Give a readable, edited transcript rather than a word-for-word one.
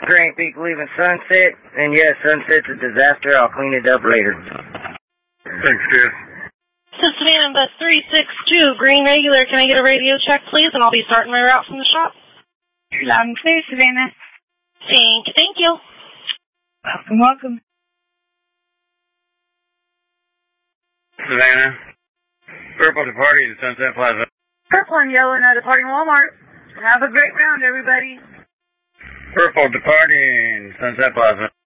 Grant Peak leaving Sunset, and yes, Sunset's a disaster. I'll clean it up later. Thanks, kid. This is Savannah Bus 362, Green Regular. Can I get a radio check, please? And I'll be starting my route from the shop. Loud and clear, Savannah. Thank you. Welcome. Savannah. Purple departing Sunset Plaza. Purple and yellow now departing Walmart. Have a great round, everybody. Purple departing Sunset Plaza.